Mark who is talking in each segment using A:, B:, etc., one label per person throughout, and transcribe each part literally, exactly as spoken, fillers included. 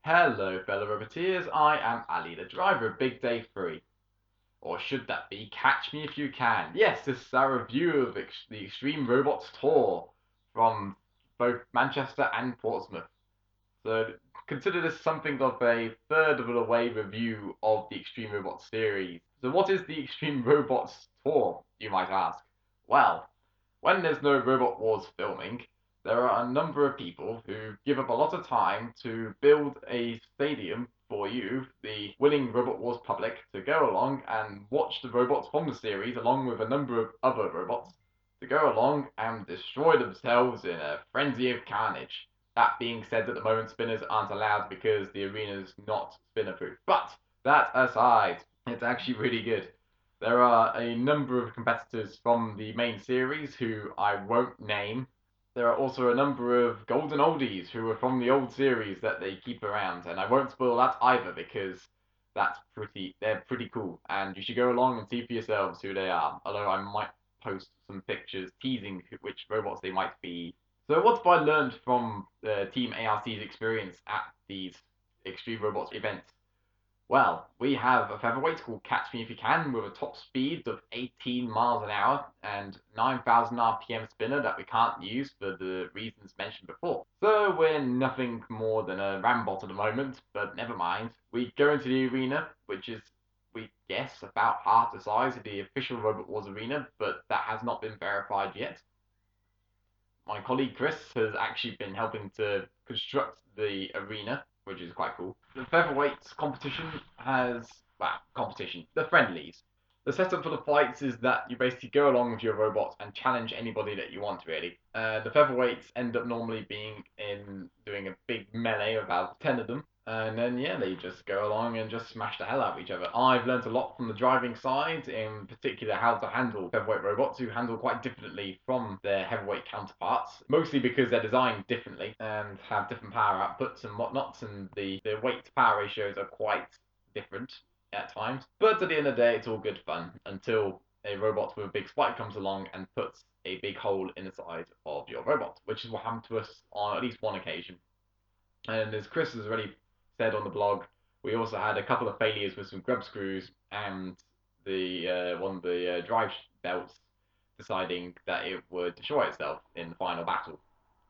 A: Hello, fellow Roboteers. I am Ali, the driver of Big Day three. Or should that be Catch Me If You Can? Yes, this is our review of ex- the Extreme Robots Tour from both Manchester and Portsmouth. So consider this something of a third of the way review of the Extreme Robots series. So what is the Extreme Robots Tour, you might ask? Well, when there's no Robot Wars filming, there are a number of people who give up a lot of time to build a stadium for you, the willing Robot Wars public, to go along and watch the robots from the series along with a number of other robots to go along and destroy themselves in a frenzy of carnage. That being said, at the moment, spinners aren't allowed because the arena's not spinner proof. But that aside, it's actually really good. There are a number of competitors from the main series who I won't name. There are also a number of golden oldies who are from the old series that they keep around, and I won't spoil that either because that's pretty they're pretty cool, and you should go along and see for yourselves who they are. Although I might post some pictures teasing which robots they might be. So what have I learned from uh, Team A R C's experience at these Extreme Robots events? Well, we have a featherweight called Catch Me If You Can with a top speed of eighteen miles an hour and nine thousand R P M spinner that we can't use for the reasons mentioned before. So we're nothing more than a rambot at the moment, but never mind. We go into the arena, which is, we guess, about half the size of the official Robot Wars arena, but that has not been verified yet. My colleague Chris has actually been helping to construct the arena, which is quite cool. The featherweight competition has, well, competition, the friendlies. The setup for the fights is that you basically go along with your robot and challenge anybody that you want, really. Uh, the featherweights end up normally being in doing a big melee of about ten of them, and then, yeah, they just go along and just smash the hell out of each other. I've learned a lot from the driving side, in particular how to handle featherweight robots who handle quite differently from their heavyweight counterparts, mostly because they're designed differently and have different power outputs and whatnots, and the, the weight to power ratios are quite different at times. But at the end of the day, it's all good fun until a robot with a big spike comes along and puts a big hole in the side of your robot, which is what happened to us on at least one occasion. And as Chris has already said on the blog, we also had a couple of failures with some grub screws and the uh, one of the uh, drive belts deciding that it would destroy itself in the final battle,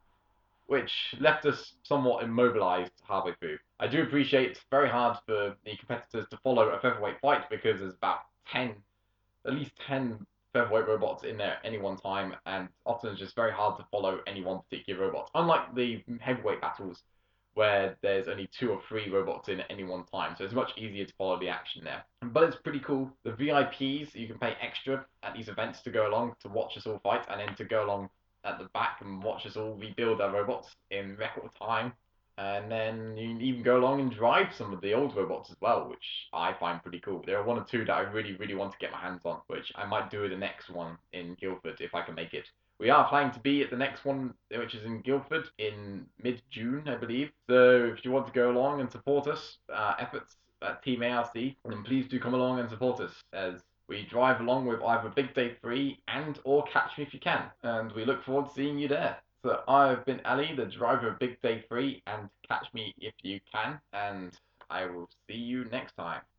A: which left us somewhat immobilized halfway through. I do appreciate it's very hard for the competitors to follow a featherweight fight because there's about ten, at least ten featherweight robots in there at any one time, and often it's just very hard to follow any one particular robot. Unlike the heavyweight battles, where there's only two or three robots in at any one time, so it's much easier to follow the action there. But it's pretty cool. The V I Ps, you can pay extra at these events to go along to watch us all fight, and then to go along at the back and watch us all rebuild our robots in record time. And then you can even go along and drive some of the old robots as well, which I find pretty cool. There are one or two that I really, really want to get my hands on, which I might do the next one in Guildford if I can make it. We are planning to be at the next one, which is in Guildford in mid-June, I believe. So if you want to go along and support us, uh, efforts at Team A R C, then please do come along and support us as we drive along with either Big Day three and or Catch Me If You Can. And we look forward to seeing you there. So I've been Ali, the driver of Big Day three and Catch Me If You Can, and I will see you next time.